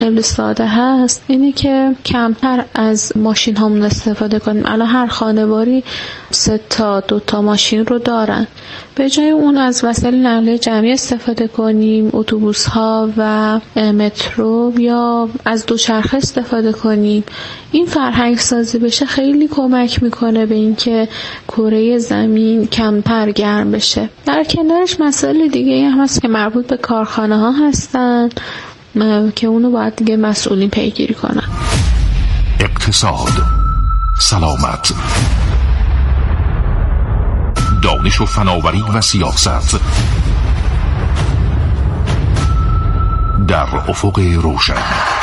خیلی ساده هست اینه که کمتر از ماشین هامون استفاده کنیم. الان هر خانواری 3 تا 2 تا ماشین رو دارن. به جای اون از وسایل نقلیه جمعی استفاده کنیم، اتوبوس ها و مترو یا از دوچرخه استفاده کنیم. این فرهنگ سازی بشه خیلی کمک میکنه به اینکه کره زمین کمتر گرم بشه. در کنارش مسائل دیگه هم هست که مربوط به کارخانه ها هستن که اونو باید دیگه مسئولین پیگیری کنن. اقتصاد، سلامت، دانش و فناوری و سیاست در افق روشن.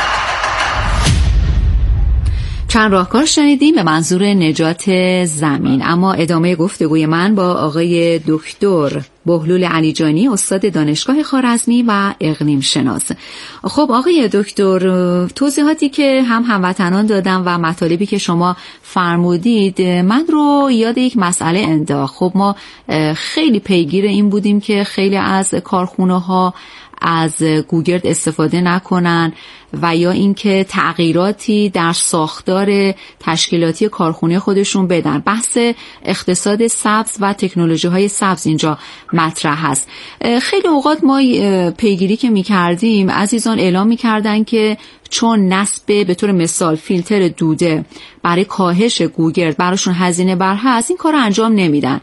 چند راهکار شنیدیم به منظور نجات زمین، اما ادامه گفتگوی من با آقای دکتر بهلول علیجانی، استاد دانشگاه خوارزمی و اقلیم شناس. خب آقای دکتر، توضیحاتی که هموطنان دادم و مطالبی که شما فرمودید من رو یاد یک مسئله انداخت. خب ما خیلی پیگیر این بودیم که خیلی از کارخونه‌ها از گوگرد استفاده نکنن و یا اینکه تغییراتی در ساختار تشکیلاتی کارخونه خودشون بدن. بحث اقتصاد سبز و تکنولوژی‌های سبز اینجا مطرح هست. خیلی اوقات ما پیگیری که می‌کردیم عزیزان اعلام می‌کردن که چون نصب به طور مثال فیلتر دوده برای کاهش گوگرد براشون هزینه بر هست، این کار رو انجام نمیدن.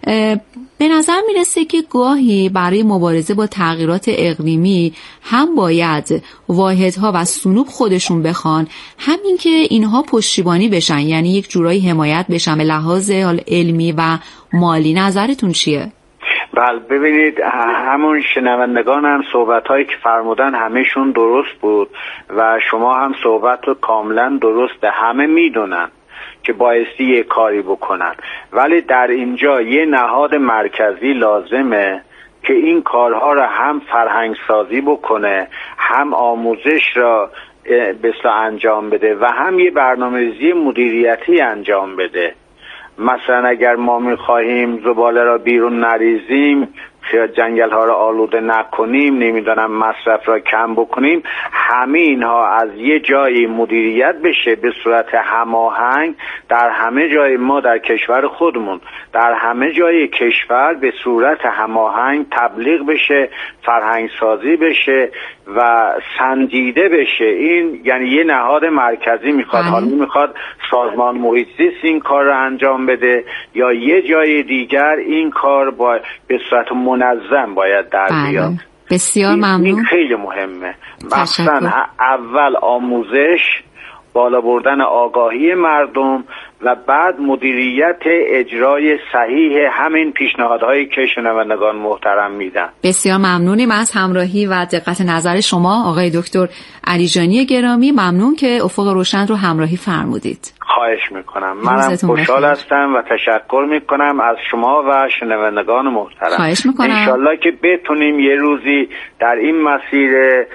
به نظر میرسه که گاهی برای مبارزه با تغییرات اقلیمی هم باید واحدها و صنوب خودشون بخوان، همین که اینها پشتیبانی بشن، یعنی یک جورایی حمایت بشن به لحاظ علمی و مالی. نظرتون چیه؟ بله، ببینید همون شنوندگان هم صحبت‌هایی که فرمودن همه‌شون درست بود و شما هم صحبت رو کاملا درسته. همه میدونن که بایستی یه کاری بکنن، ولی در اینجا یه نهاد مرکزی لازمه که این کارها را هم فرهنگ سازی بکنه، هم آموزش را بسیار انجام بده و هم یه برنامه‌ریزی مدیریتی انجام بده. مثلا اگر ما می‌خواهیم زباله را بیرون نریزیم، جنگل ها را آلوده نکنیم، نمیدونم مصرف را کم بکنیم، همه اینها از یه جایی مدیریت بشه به صورت هماهنگ در همه جای ما در کشور خودمون، در همه جای کشور به صورت هماهنگ تبلیغ بشه، فرهنگ سازی بشه و سنجیده بشه. این یعنی یه نهاد مرکزی میخواد. حالا میخواد سازمان محیط زیست این کار را انجام بده یا یه جای دیگر این کار به صورت منظم باید در بیاد. بسیار ممنون. این خیلی مهمه. مثلا اول آموزش، بالا بردن آگاهی مردم و بعد مدیریت اجرای صحیح همین پیشنهادهایی که شنوندگان محترم میدن. بسیار ممنونیم از همراهی و دقت نظر شما آقای دکتر علیجانی گرامی. ممنون که افق روشن رو همراهی فرمودید. خواهش میکنم. منم خوشحال هستم و تشکر میکنم از شما و شنوندگان محترم. خواهش میکنم. انشالله که بتونیم یه روزی در این مسیر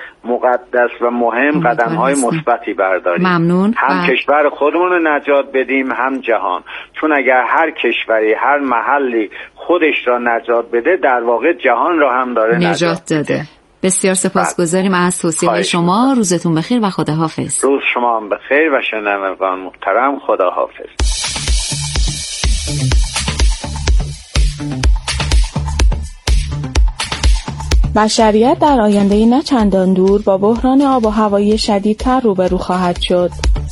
مقدس و مهم قدم‌های مثبتی برداریم. ممنون. هم کشور خودمون رو نجات بدیم هم جهان، چون اگر هر کشوری هر محلی خودش را نجات بده در واقع جهان را هم داره نجات داده. بسیار سپاسگزاریم از توصیه شما. روزتون بخیر و خداحافظ. روز شما هم بخیر و شنوندگان محترم، خداحافظ. بشریت در آینده نه چندان دور با بحران آب و هوایی شدیدتر روبرو خواهد شد.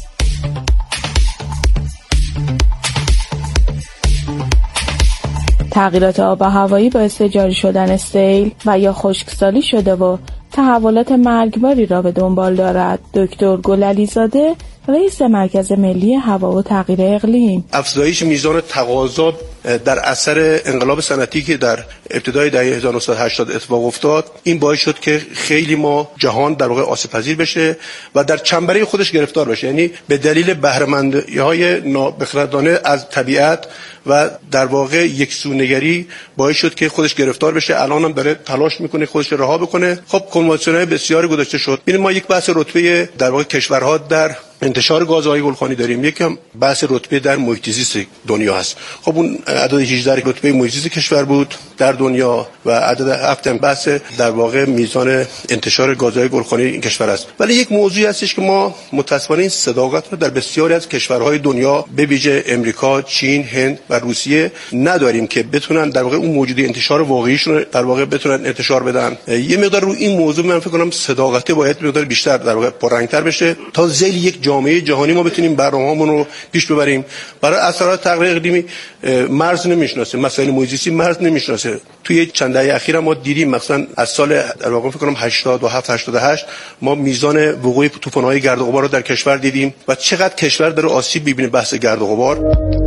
تغییرات آب و هوایی باعث جاری شدن سیل و یا خشکسالی شده و تحولات مرگباری را به دنبال دارد. دکتر گلعلیزاده، رئیس مرکز ملی هوا و تغییر اقلیم: افزایش میزان تقاضا در اثر انقلاب صنعتی که در ابتدای دهه 1980 اتفاق افتاد، این باعث شد که خیلی ما جهان در واقع آسیب پذیر بشه و در چنبره خودش گرفتار بشه، یعنی به دلیل بهره‌مندی‌های نابخردانه از طبیعت و در واقع یکسونگری باعث شد که خودش گرفتار بشه. الان هم داره تلاش میکنه خودش رها بکنه. خب کنوانسیون‌های بسیاری گذاشته شد. ببینید ما یک بحث رتبه در واقع کشورها در انتشار گازهای گلخانی داریم، یکم بحث رتبه در محیط زیست دنیا هست. خب اون عدد 18 رتبه محیط زیست کشور بود در دنیا و عدد 7 بحث در واقع میزان انتشار گازهای گلخانی این کشور است. ولی یک موضوعی هستش که ما متأسفانه این صداقت رو در بسیاری از کشورهای دنیا به ویژه امریکا، چین، هند و روسیه نداریم که بتونن در واقع اون موجودی انتشار واقعیشون رو در واقع بتونن انتشار بدن. یه مقدار رو این موضوع من فکر کنم صداقت باید مقدار بیشتر در واقع پررنگ‌تر بشه تا ذیل یک جامعه جهانی ما بتونیم برنامه‌مون رو پیش ببریم. برای اثرات تغییر اقلیمی مرز نمیشناسه، مسائل محیط زیستی مرز نمیشناسه. توی چند دهه اخیر ما دیدیم مثلا از سال در واقع فکر کنم 87 88 ما میزان وقوع طوفان‌های گرد و غبار رو در کشور دیدیم و چقدر کشور داره آسیب می‌بینه بحث گرد و غبار.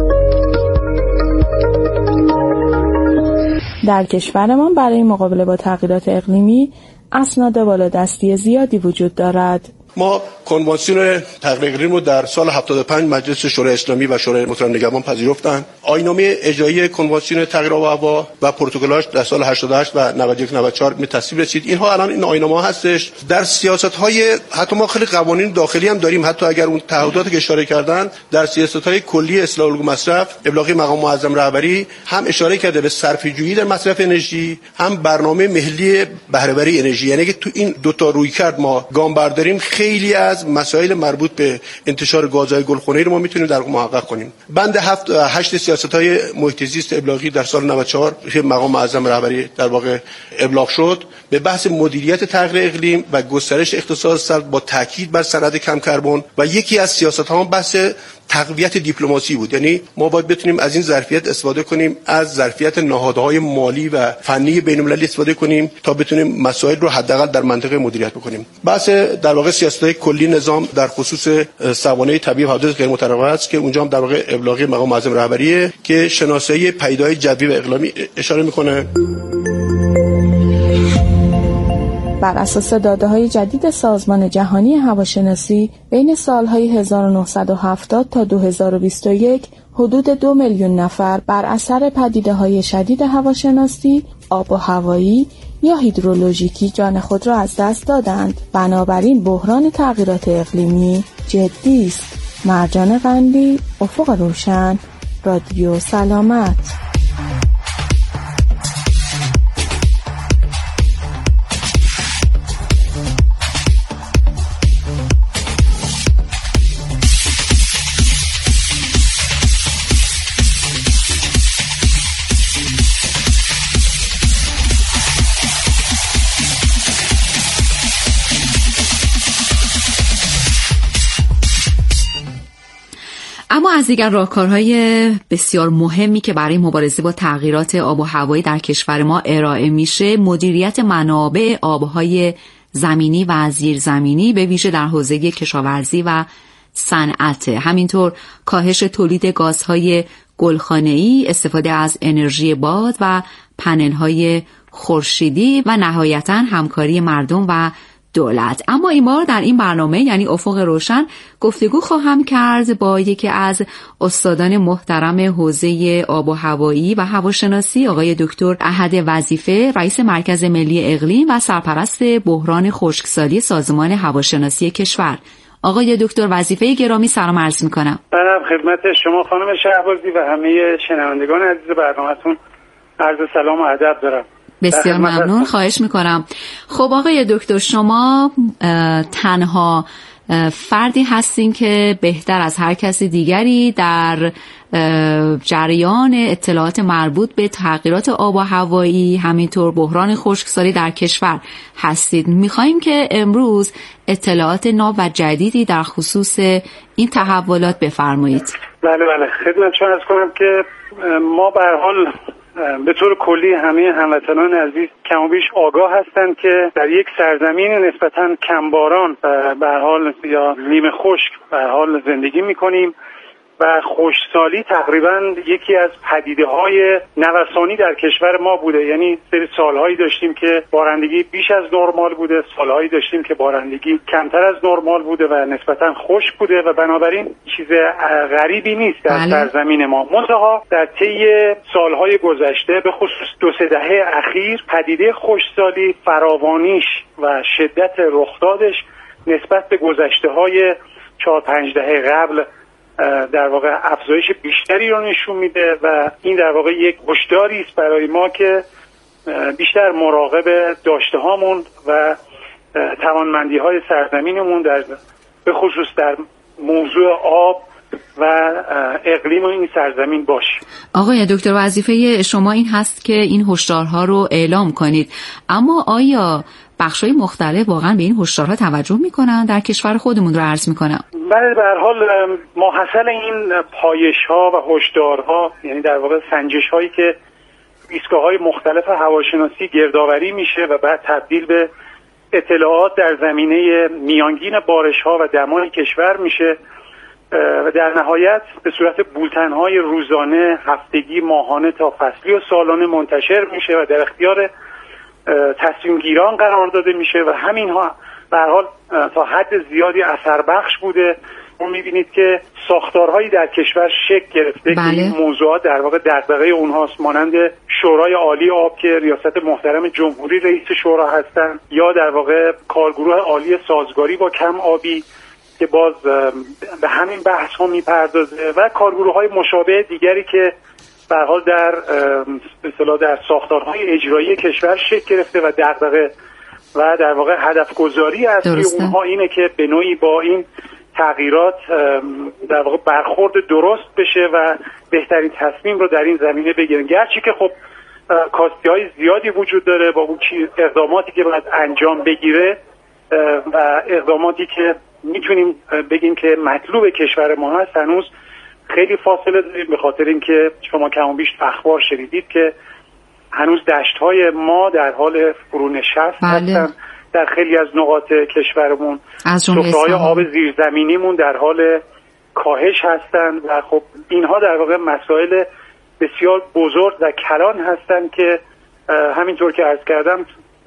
در کشورمان برای مقابله با تغییرات اقلیمی اسناد بالادستی زیادی وجود دارد. ما کنوانسیون تغییر اقلیم رو در سال 75 مجلس شورای اسلامی و شورای محترم نگهبان پذیرفتن. آیین‌نامه اجرایی کنوانسیون تغییر آب و هوا و پروتکل‌هاش در سال 88 و 91 94 به تصویب رسید. اینها الان این آیین‌نامه هستش. در سیاست‌های حتی ما خیلی قوانین داخلی هم داریم، حتی اگر اون تعهداتی که اشاره کردن در سیاست‌های کلی اصلاح الگو مصرف، ابلاغی مقام معظم رهبری هم اشاره کرده به صرفه‌جویی در مصرف انرژی، هم برنامه ملی بهره‌وری انرژی. یعنی که تو این دو تا رویکرد ما گام برداریم خیلی از مسائل مربوط به انتشار گازهای گلخانه‌ای رو ما میتونیم در واقع محقق کنیم. بند 8 سیاست‌های محیط زیست ابلاغی در سال 94 که مقام معظم رهبری در واقع ابلاغ شد به بحث مدیریت تغییر اقلیم و گسترش اقتصاد سبز با تاکید بر صنعت کم کربن و یکی از سیاست‌ها بحث تقویت دیپلماسی بود. یعنی ما باید بتونیم از این ظرفیت استفاده کنیم، از ظرفیت نهادهای مالی و فنی بین‌المللی استفاده کنیم تا بتونیم مسائل رو حداقل در منطقه مدیریت بکنیم. بحث در واقع سیاست‌های کلی نظام در خصوص سوانح طبیعی و حوادث غیر متنوع است که اونجا هم در واقع ابلاغی مقام معظم رهبریه که شناسایی پیدای جوی و اقلیمی اشاره میکنه. بر اساس داده‌های جدید سازمان جهانی هواشناسی بین سال‌های 1970 تا 2021 حدود 2 میلیون نفر بر اثر پدیده‌های شدید هواشناسی، آب و هوایی یا هیدرولوژیکی جان خود را از دست دادند. بنابراین بحران تغییرات اقلیمی جدی است. مرجان قندی، افق روشن، رادیو سلامت. اما از دیگر راهکارهای بسیار مهمی که برای مبارزه با تغییرات آب و هوایی در کشور ما ارائه میشه مدیریت منابع آبهای زمینی و زیرزمینی به ویژه در حوزه کشاورزی و صنعت، همینطور کاهش تولید گازهای گلخانه‌ای، استفاده از انرژی باد و پنل‌های خورشیدی و نهایتاً همکاری مردم و دولت. اما این بار در این برنامه یعنی افق روشن گفتگو خواهم کرد با یکی از استادان محترم حوزه آب و هوایی و هواشناسی آقای دکتر احد وظیفه، رئیس مرکز ملی اقلیم و سرپرست بحران خشکسالی سازمان هواشناسی کشور. آقای دکتر وظیفه گرامی سلام عرض می‌کنم. خدمت شما خانم شهبازی و همه شنوندگان عزیز برنامه‌تون عرض سلام و ادب دارم. بسیار ممنون، خواهش میکنم. خب آقای دکتر، شما تنها فردی هستین که بهتر از هر کسی دیگری در جریان اطلاعات مربوط به تغییرات آب و هوایی همینطور بحران خشکسالی در کشور هستید. میخواییم که امروز اطلاعات ناب و جدیدی در خصوص این تحولات بفرمایید. بله خدمت شما عرض کنم که ما به هر حال به طور کلی همه هموطنان عزیز کم و بیش آگاه هستند که در یک سرزمین نسبتاً کمباران به هر حال یا نیمه خشک به هر حال زندگی می‌کنیم و خشکسالی تقریباً یکی از پدیده‌های نوسانی در کشور ما بوده. یعنی سری سال‌هایی داشتیم که بارندگی بیش از نرمال بوده، سال‌هایی داشتیم که بارندگی کمتر از نرمال بوده و نسبتاً خشک بوده و بنابراین چیز غریبی نیست در سرزمین ما. منتها در طی سال‌های گذشته به خصوص 2-3 دهه اخیر پدیده خشکسالی فراوانیش و شدت رخدادش نسبت به گذشته‌های 4-5 دهه قبل در واقع افزایش بیشتری رو نشون میده و این در واقع یک هشداری است برای ما که بیشتر مراقب داشته هامون و توانمندی های سرزمینمون به خصوص در موضوع آب و اقلیم این سرزمین باشیم. آقای دکتر، وظیفه شما این هست که این هشدارها رو اعلام کنید، اما آیا بخش‌های مختلف واقعا به این هشدارها توجه میکنن؟ در کشور خودمون رو عرض میکنم. بله، به هر حال ماحصل این پایش‌ها و هشدارها، یعنی در واقع سنجش‌هایی که ایستگاه‌های مختلف هواشناسی گردآوری میشه و بعد تبدیل به اطلاعات در زمینه میانگین بارش‌ها و دمای کشور میشه و در نهایت به صورت بولتن‌های روزانه، هفتگی، ماهانه تا فصلی و سالانه منتشر میشه و در اختیار تصمیم گیران قرار داده میشه و همینها به هر حال تا حد زیادی اثر بخش بوده. ما میبینید که ساختارهایی در کشور شکل گرفته که این موضوعات در واقع دغدغه اونهاست، مانند شورای عالی آب که ریاست محترم جمهوری رئیس شورا هستن، یا در واقع کارگروه عالی سازگاری با کم آبی که باز به همین بحث ها میپردازه و کارگروه های مشابه دیگری که به هر حال در ساختارهای اجرایی کشور شکل گرفته و دغدغه و در واقع هدف گذاری اصلی اونها اینه که به نوعی با این تغییرات در واقع برخورد درست بشه و بهترین تصمیم رو در این زمینه بگیرن، گرچه که خب کاستی‌های زیادی وجود داره با اون اقداماتی که باید انجام بگیره و اقداماتی که میتونیم بگیم که مطلوب کشور ما هست. هنوز خیلی فاصله داریم، به خاطر اینکه شما کم و بیش اخبار شنیدید که هنوز دشت‌های ما در حال فرونشست هستن در خیلی از نقاط کشورمون، سفره‌های آب زیرزمینیمون در حال کاهش هستند و خب اینها در واقع مسائل بسیار بزرگ و کلان هستند که همینطور که عرض کردم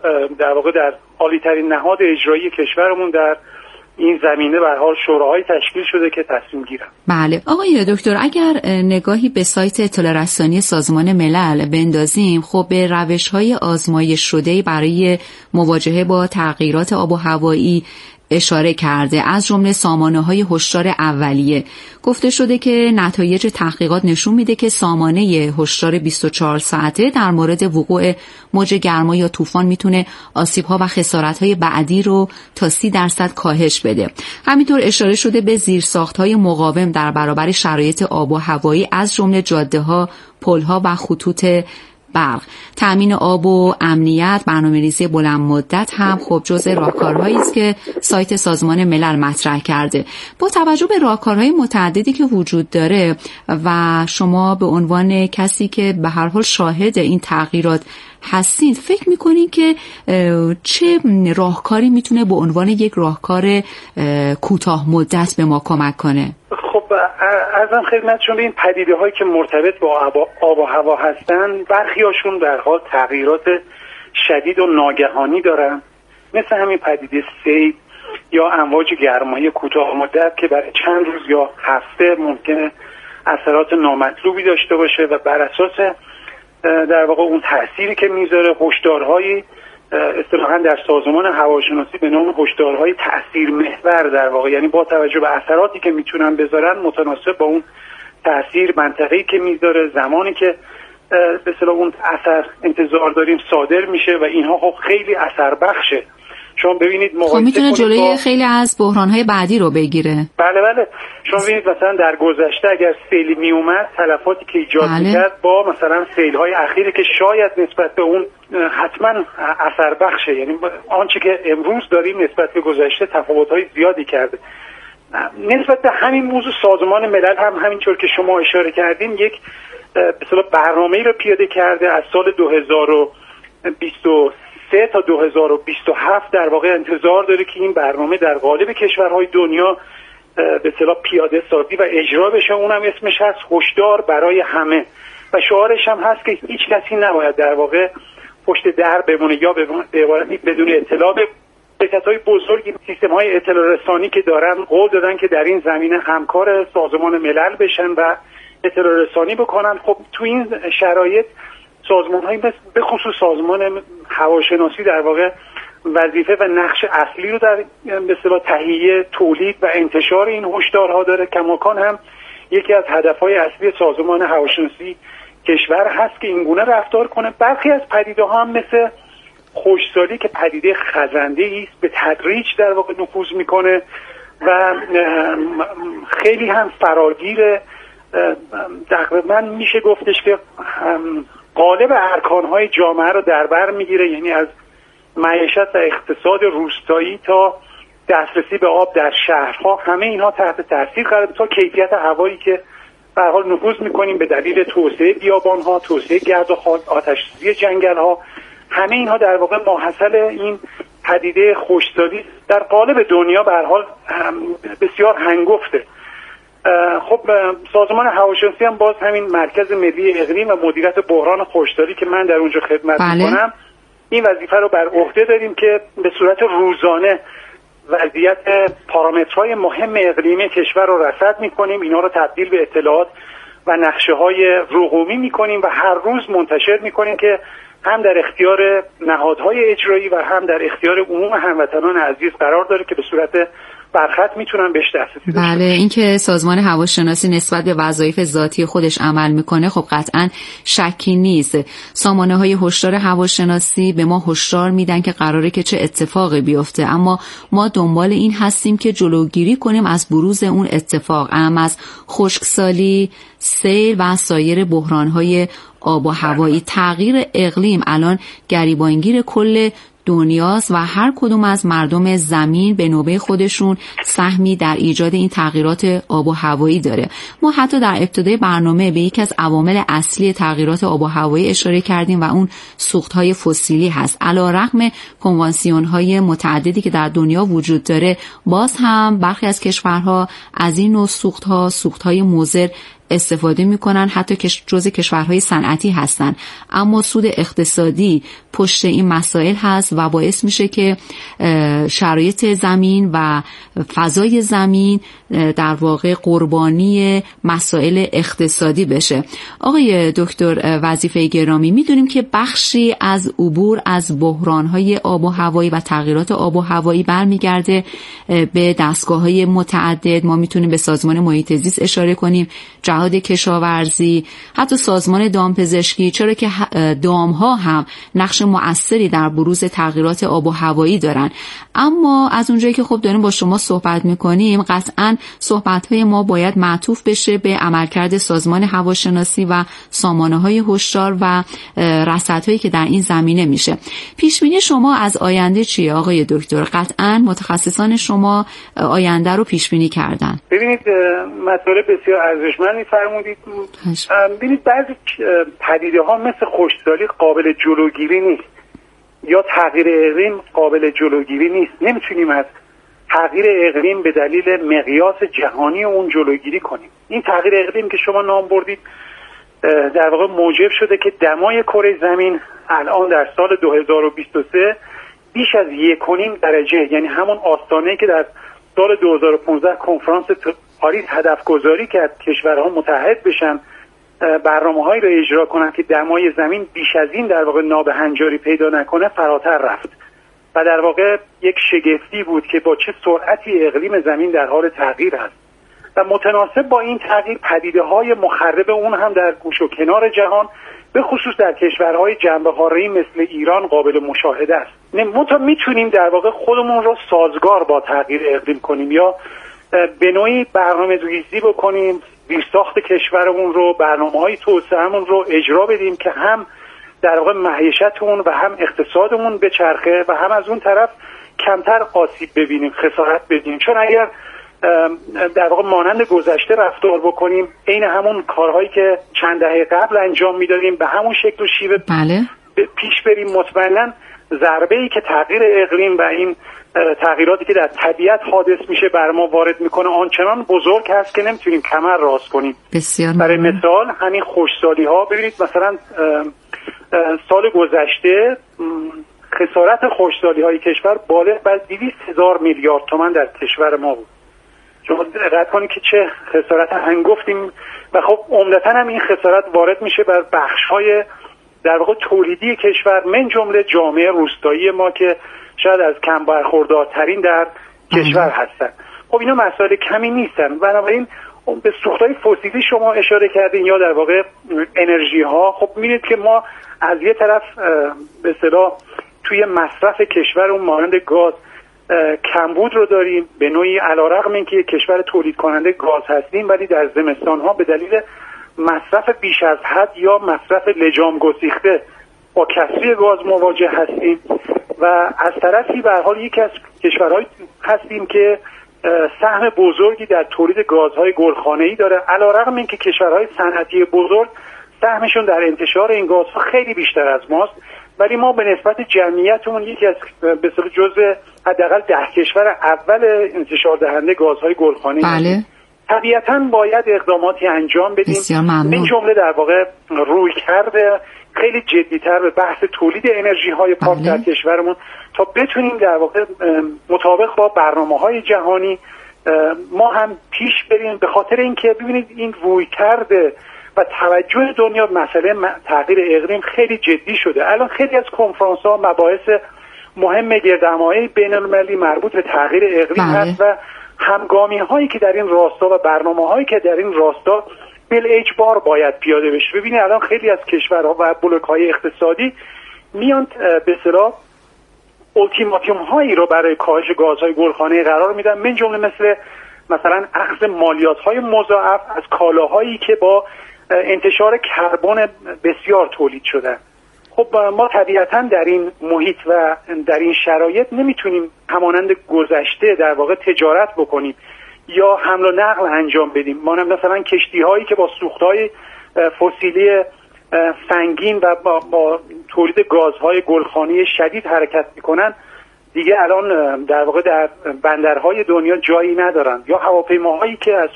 در واقع در عالی‌ترین نهاد اجرایی کشورمون در این زمینه به هر حال شوراهای تشکیل شده که تصمیم گیرن. بله آقای دکتر، اگر نگاهی به سایت اطلاع رسانی سازمان ملل بندازیم، خب به روش‌های آزمایش شده برای مواجهه با تغییرات آب و هوایی اشاره کرده، از جمله سامانه‌های هشدار اولیه. گفته شده که نتایج تحقیقات نشون میده که سامانه هشدار 24 ساعته در مورد وقوع موج گرما یا طوفان میتونه آسیب‌ها و خسارت‌های بعدی رو تا 30% کاهش بده. همینطور اشاره شده به زیرساخت‌های مقاوم در برابر شرایط آب و هوایی، از جمله جاده‌ها، پل‌ها و خطوط برق. تأمین آب و امنیت، برنامه‌ریزی بلند مدت هم خب جزء راهکارهایی است که سایت سازمان ملل مطرح کرده. با توجه به راهکارهای متعددی که وجود داره و شما به عنوان کسی که به هر حال شاهد این تغییرات هستید، فکر میکنین که چه راهکاری میتونه به عنوان یک راهکار کوتاه مدت به ما کمک کنه؟ خب ارزم خدمتتون این پدیده هایی که مرتبط با آب و هوا هستن، برخی هاشون در حال تغییرات شدید و ناگهانی دارن، مثل همین پدیده سیل یا امواج گرمایی کوتاه مدت که برای چند روز یا هفته ممکنه اثرات نامطلوبی داشته باشه و بر اساس در واقع اون تأثیری که میذاره هشدارهایی اصطلاحاً در سازمان هواشناسی به نام هشدارهای تأثیر محور در واقع، یعنی با توجه به اثراتی که میتونن بذارن متناسب با اون تأثیر منطقه‌ای که میذاره، زمانی که به اصطلاح اون اثر انتظار داریم صادر میشه و اینها خب خیلی اثر بخشه. شما ببینید خب میتونه جلوی خیلی از بحران‌های بعدی رو بگیره. بله شما ببینید مثلا در گذشته اگر سیلی می اومد، تلفاتی که ایجاد می‌کرد با مثلا سیل‌های اخیری که شاید نسبت به اون حتما اثر بخشه، یعنی آنچه که امروز داریم نسبت به گذشته تفاوت‌های زیادی کرده. نسبت به همین موضوع سازمان ملل هم همینطور که شما اشاره کردین یک به اصطلاح برنامه‌ای رو پیاده کرده. از سال 2023 تا 2027 در واقع انتظار داره که این برنامه در قالب کشورهای دنیا به اصطلاح پیاده سازی و اجرا بشه. اونم اسمش هست هشدار برای همه و شعارش هم هست که هیچ کسی نباید در واقع پشت در بمونه یا به عبارتی بدون اطلاع. شرکت‌های بزرگی سیستم‌های اطلاع رسانی که دارن قول دادن که در این زمینه همکار سازمان ملل بشن و اطلاع رسانی بکنن. خب تو این شرایط سازمان‌های به خصوص سازمان هواشناسی در واقع وظیفه و نقش اصلی رو در به اصطلاح تهیه، تولید و انتشار این هشدارها داره. کماکان هم یکی از هدفهای اصلی سازمان هواشناسی کشور هست که اینگونه رفتار کنه. برخی از پدیده‌ها هم مثل خشکسالی که پدیده خزنده‌ای است، به تدریج در واقع نفوذ میکنه و خیلی هم فراگیره. تقریبا میشه گفتش که قالب ارکان‌های جامعه رو در بر میگیره، یعنی از معیشت و اقتصاد روستایی تا دسترسی به آب در شهرها، همه اینها تحت تاثیر قرار تا کیفیت هوایی که به هر حال نفوذ میکنیم به دلیل توسعه بیابان‌ها، توسعه گرد و خاک، آتش‌سوزی جنگل‌ها، همه اینها در واقع ماحصل این پدیده خشکسالی در قالب دنیا به هر حال بسیار هنگفته. خب سازمان هواشناسی هم باز همین مرکز ملی اقلیم و مدیریت بحران خشکسالی که من در اونجا خدمت میکنم این وظیفه رو بر عهده داریم که به صورت روزانه وضعیت پارامترهای مهم اقلیمی کشور رو رصد میکنیم، اینا رو تبدیل به اطلاعات و نقشه‌های رقمی میکنیم و هر روز منتشر میکنیم که هم در اختیار نهادهای اجرایی و هم در اختیار عموم هموطنان عزیز قرار داره که به صورت برخط میتونن بهش دسترسی داشته. بله، اینکه سازمان هواشناسی نسبت به وظایف ذاتی خودش عمل میکنه خب قطعاً شکی نیست. سامانه‌های هشدار هواشناسی به ما هشدار میدن که قراره که چه اتفاقی بیفته، اما ما دنبال این هستیم که جلوگیری کنیم از بروز اون اتفاق، از خشکسالی، سیل و سایر بحران‌های آب و هوایی. تغییر اقلیم الان گریبانگیر کل دنیاست و هر کدوم از مردم زمین به نوبه خودشون سهمی در ایجاد این تغییرات آب و هوایی داره. ما حتی در ابتدای برنامه به یکی از عوامل اصلی تغییرات آب و هوایی اشاره کردیم و اون سوخت‌های فسیلی هست. علی‌رغم کنوانسیون‌های متعددی که در دنیا وجود داره، باز هم برخی از کشورها از این نوع سوخت‌های مضر استفاده میکنن، حتی که جزء کشورهای صنعتی هستن، اما سود اقتصادی پشت این مسائل هست و باعث میشه که شرایط زمین و فضای زمین در واقع قربانی مسائل اقتصادی بشه. آقای دکتر وظیفه گرامی، میدونیم که بخشی از عبور از بحرانهای آب و هوایی و تغییرات آب و هوایی برمیگرده به دستگاه‌های متعدد. ما میتونیم به سازمان محیط زیست اشاره کنیم، جهاد کشاورزی، حتی سازمان دامپزشکی، چرا که دامها هم نقش مؤثری در بروز تغییرات آب و هوایی دارن. اما از اونجایی که خب داریم با شما صحبت میکنیم، قطعاً صحبت‌های ما باید معطوف بشه به عملکرد سازمان هواشناسی و سامانه‌های هشدار و رصدهایی که در این زمینه میشه. پیشبینی شما از آینده چیه آقای دکتر؟ قطعاً متخصصان شما آینده رو پیشبینی کردن. ببینید مطالب بسیار ارزشمندی فرمودید. ببینید بعضی پدیده‌ها مثل خشکسالی قابل جلوگیری نیست یا تغییر اقلیم قابل جلوگیری نیست. نمیتونیم از تغییر اقلیم به دلیل مقیاس جهانی اون جلوگیری کنیم. این تغییر اقلیم که شما نام بردید در واقع موجب شده که دمای کره زمین الان در سال 2023 بیش از 1.5 درجه، یعنی همون آستانه‌ای که در سال 2015 کنفرانس پاریس هدف گذاری کرد کشورها متحد بشن برنامه‌هایی رو اجرا کنن که دمای زمین بیش از این در واقع نابهنجاری پیدا نکنه، فراتر رفت و در واقع یک شگفتی بود که با چه سرعتی اقلیم زمین در حال تغییر است و متناسب با این تغییر پدیده‌های مخرب اون هم در گوش و کنار جهان به خصوص در کشورهای جنبه قاره‌ای مثل ایران قابل مشاهده است. ما میتونیم در واقع خودمون رو سازگار با تغییر اقلیم کنیم یا به نوعی برنامه‌ریزی بکنیم، زیرساخت کشورمون رو، برنامه‌های توسعه‌مون رو اجرا بدیم که هم در واقع معیشتمون و هم اقتصادمون بچرخه و هم از اون طرف کمتر آسیب ببینیم، خسارت ببینیم. چون اگر در واقع مانند گذشته رفتار بکنیم، عین همون کارهایی که چند دهه قبل انجام میدادیم به همون شکل و شیوه پیش بریم، مطمئناً ضربه‌ای که تغییر اقلیم و این تغییراتی که در طبیعت حادث میشه بر ما وارد میکنه آنچنان بزرگ هست که نمیتونیم کمر راست کنیم. برای مثال همین خشکسالی‌ها، ببینید مثلا سال گذشته خسارت خشکسالی‌های کشور بالغ بر 200,000 میلیارد تومان در کشور ما بود. شما دقت کنید که چه خسارت هنگفتیم و خب عمدتاً هم این خسارت وارد میشه بر بخش‌های در واقع تولیدی کشور، من جمله جامعه روستایی ما که شاید از کم برخوردارترین در کشور هستن. خب اینا مسائل کمی نیستن. بنابراین به سوختهای فسیلی شما اشاره کردین یا در واقع انرژی ها. خب می‌بینید که ما از یه طرف به اصطلاح توی مصرف کشورمون مانند گاز کمبود رو داریم، به نوعی علیرغم اینکه کشور تولید کننده گاز هستیم ولی در زمستان‌ها به دلیل مصرف بیش از حد یا مصرف لجام گسیخته با کسری گاز مواجه هستیم و از طرفی به هر حال یکی از کشورهایی هستیم که سهم بزرگی در تولید گازهای گلخانه‌ای داره، علیرغم اینکه کشورهای صنعتی بزرگ سهمشون در انتشار این گازها خیلی بیشتر از ماست، ولی ما به نسبت جمعیتمون یکی از به اصطلاح جزء حداقل 10 کشور اول انتشار دهنده گازهای گلخانه‌ای. بله. طبیعتاً باید اقداماتی انجام بدیم. این جمله در واقع روی کرده خیلی جدی‌تر به بحث تولید انرژی‌های پاک در کشورمون تا بتونیم در واقع مطابق با برنامه‌های جهانی ما هم پیش بریم، به خاطر اینکه ببینید این روی کرده و توجه دنیا به مسئله تغییر اقلیم خیلی جدی شده. الان خیلی از کنفرانس‌ها مباحث مهم گردهمایی بین‌المللی مربوط به تغییر اقلیم هست و همگامی‌هایی که در این راستا و برنامه‌هایی که در این راستا بالاجبار باید پیاده بشه. ببینید الان خیلی از کشورها و بلوک‌های اقتصادی میان به اصطلاح اولتیماتوم هایی رو برای کاهش گازهای گلخانه‌ای قرار میدن، من جمله مثلا اخذ مالیات‌های مضاعف از کالاهایی که با انتشار کربن بسیار تولید شدن. خب ما طبیعتاً در این محیط و در این شرایط نمیتونیم همانند گذشته در واقع تجارت بکنیم یا حمل و نقل انجام بدیم. ما مثلا کشتی‌هایی که با سوخت‌های فسیلی سنگین و با تولید گازهای گلخانه‌ای شدید حرکت میکنن دیگه الان در واقع در بندرهای دنیا جایی ندارن، یا هواپیماهایی که از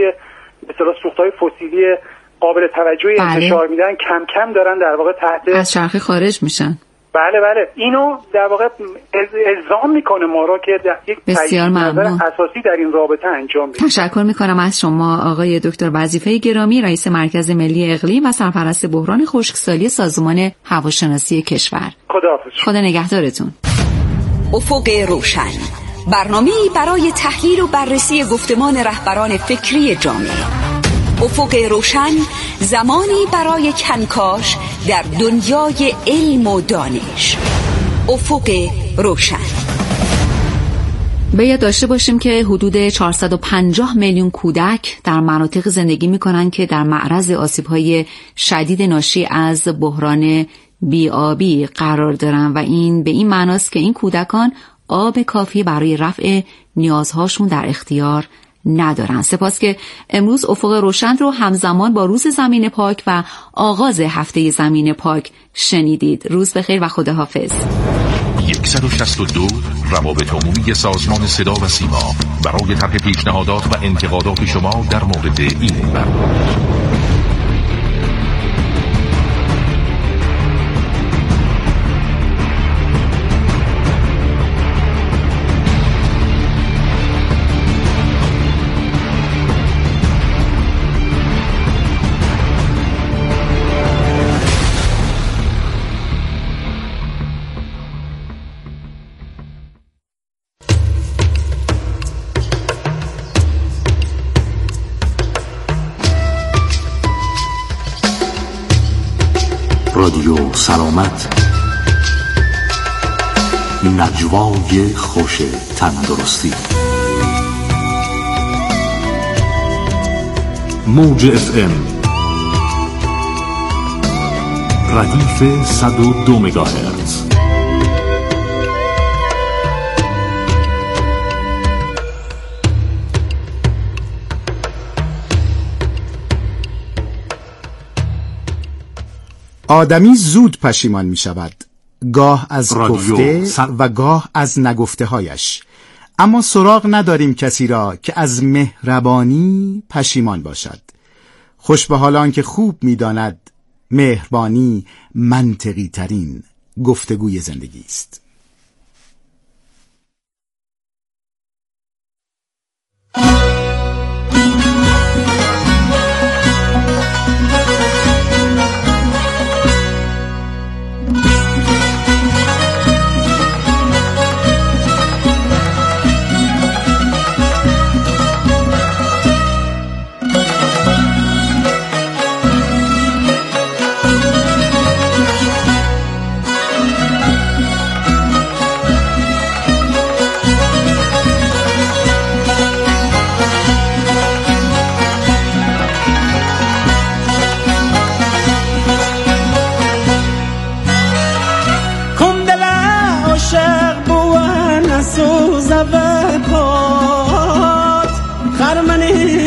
سوخت‌های فسیلی قابل توجهی انتشار میدن کم کم دارن در واقع تحت از چرخه خارج میشن. بله اینو در واقع الزام میکنه ما را که یک بسیار ممنون اساسی در این رابطه انجام بدیم. تشکر میکنم از شما آقای دکتر وظیفه گرامی، رئیس مرکز ملی اقلیم و سرپرست بحران خشکسالی سازمان هواشناسی کشور. خداحافظ. خدا نگهدارتون. افق روشن، برنامه‌ای برای تحلیل و بررسی گفتمان رهبران فکری جامعه. افق روشن، زمانی برای کنکاش در دنیای علم و دانش. افق روشن. باید داشته باشیم که حدود 450 میلیون کودک در مناطق زندگی می‌کنند که در معرض آسیب‌های شدید ناشی از بحران بی‌آبی قرار دارند و این به این معناست که این کودکان آب کافی برای رفع نیازهاشون در اختیار ندارن. سپاس که امروز افق روشن رو همزمان با روز زمین پاک و آغاز هفته زمین پاک شنیدید. روز بخیر و خداحافظ. 162 روابط عمومی سازمان صدا و سیما برای طرح پیشنهادات و انتقادات شما در مورد این برنامه. رادیو سلامت، نجوای خوش تندرستی. موج FM ردیف 102 مگاهرتز. آدمی زود پشیمان می شود، گاه از گفته و گاه از نگفته هایش، اما سراغ نداریم کسی را که از مهربانی پشیمان باشد. خوش به حال آن که خوب می داند مهربانی منطقی ترین گفتگوی زندگی است.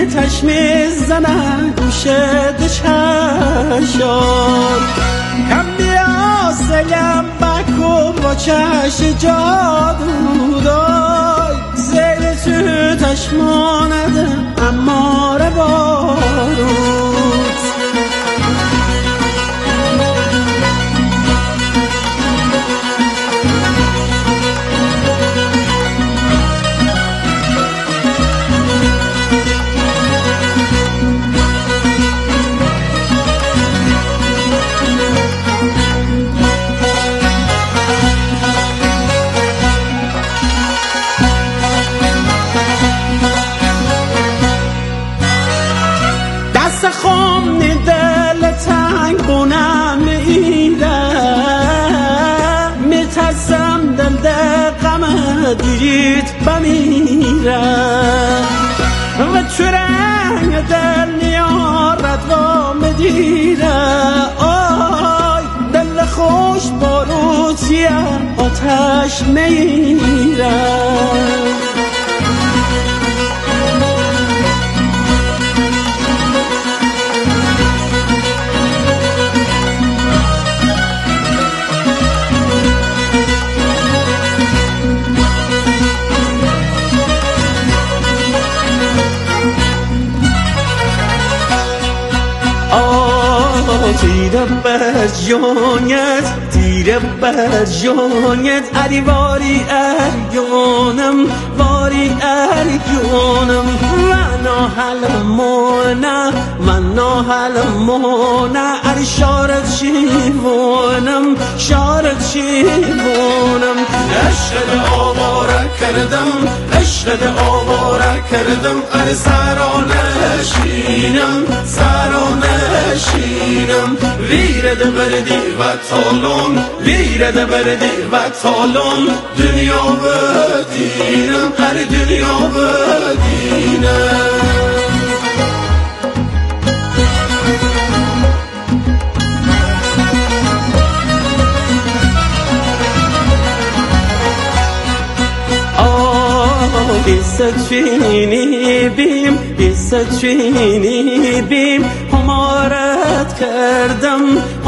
تش میزنن گوشه چشان کم بیا سلم بکن با چش جادو دای زیر تو تش مانده اماره بارود دیت بمیرم و تو رنگ دل نیارت و مدیرم آی دل خوش باروتیه آتش میرم تیره بر جانیت اری واری اریونم واری اریونم من ناحل مونه اری شارت شیوانم عشق آواره کردم اری سرانشینم ویرد بردی و تالون دنیا بدینم هر دنیا بدینم بیست چینی بیم همارت کردم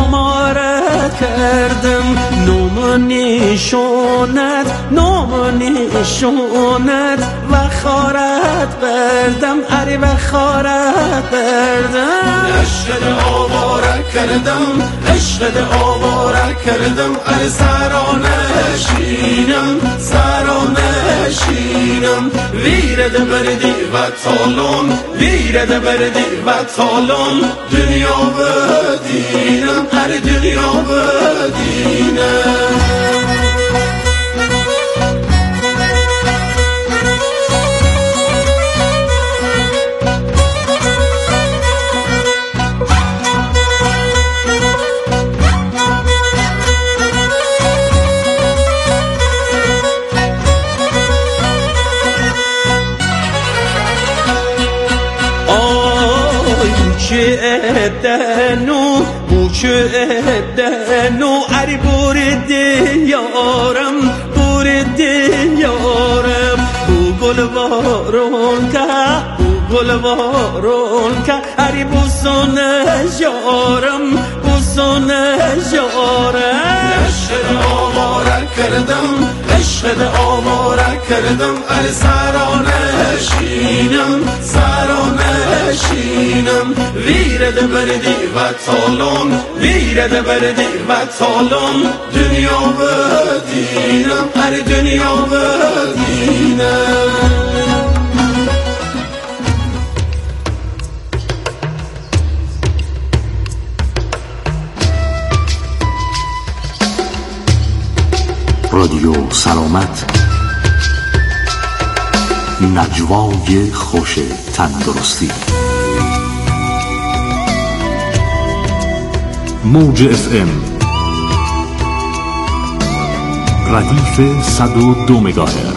نام نیشونت و خارت بردم اری و خارت بردم عشق آواره کردم اری سرانشینم ویرد بردی و تالون دنیا بدینم هر دنیا بدینم بوچه اری بورده یارم بو گلوارون که اری بوسونه یارم عشق آواره کردم اری سرانشینم ویرد بردی و تالون دنیا بدینم هر دنیا بدینم رادیو سلامت، نجوای خوش تندرستی. موج FM ردیف 102 مگاهرتز.